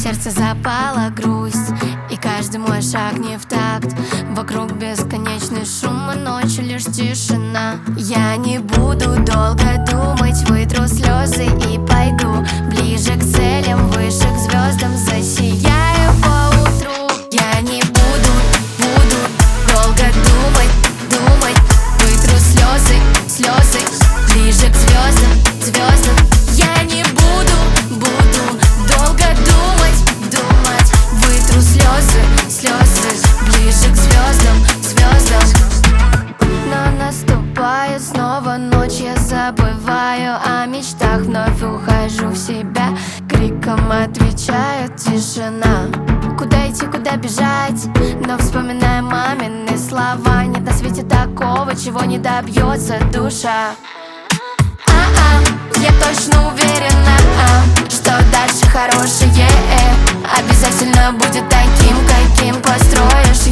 сердце запала грусть, и каждый мой шаг не в такт. Вокруг бесконечный шум, а ночью лишь тишина. Я не буду долго думать, вытру слезы и пойду ближе к целям, выше к звездам, засияю поутру. Я не буду долго думать, вытру слезы, ближе к звездам. Я не буду долго думать, вытру слезы, ближе к звездам. Но наступает снова ночь, я забываю о мечтах, вновь ухожу в себя, криком отвечает тишина. Куда идти, куда бежать, но вспоминаю мамины слова. Нет на свете такого, чего не добьется душа. Я точно уверена, что дальше хорошее обязательно будет таким, каким построишь.